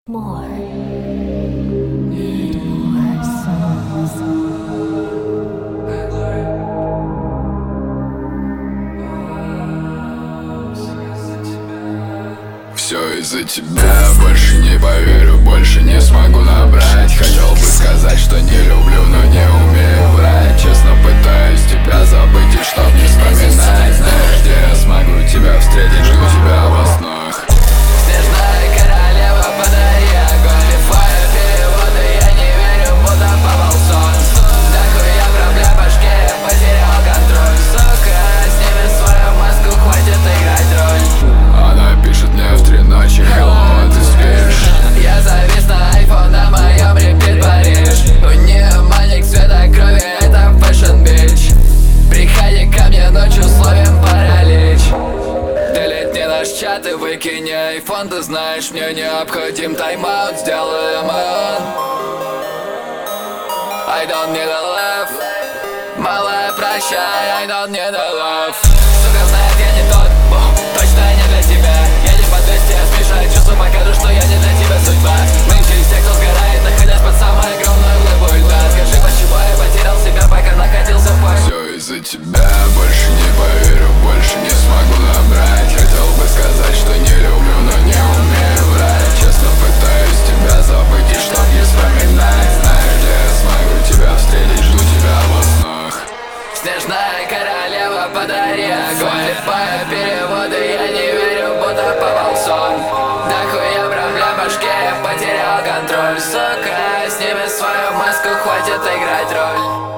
More. Need more songs. Все из-за тебя, больше не поверю, больше не смогу набрать. Хотел бы сказать, что не люблю, но не умею врать. Честно пытаюсь тебя забыть и чтоб не вспоминать. Знаешь, где я смогу тебя встретить, жду тебя во снах. Снежная королева, подари огонь. Лифая переводы, я не верю, будто попал в сон. Да хуя проблем в башке, я потерял контроль. Сука, сними свою маску, хватит играть роль. Она пишет мне в 3 ночи: hello, а ты спишь? Я завис на iPhone, на моем репит Париж. У нее маник цвета крови, это Fashion Beach. Приходи ко мне ночью, словим паралич. Делетни наш чат и выкини iPhone. Ты знаешь, мне необходим тайм-аут, сделаем он. I don't need a love. Малая, прощай, I don't need a love. Сука знает, я не тот, точно не для тебя. Я не по 200, я смешаю чувства, покажу, что я не для тебя судьба. Нынче из тех, кто сгорает, находясь под самой огромной глыбой льда. Скажи, почему я потерял себя, пока находился в парке? Все из-за тебя, больше не поверю, больше не смогу набрать. Хотел бы сказать, что не люблю, но не умею врать. Честно пытаюсь тебя забыть и чтоб не вспоминать. Знаешь, где я смогу тебя встретить, жду тебя во снах. Снежная королева, подари огонь. Липая переводы, я не верю, будто попал в сон. Да хуя проблем в башке, я потерял контроль. Сука, сними свою маску, хватит играть роль.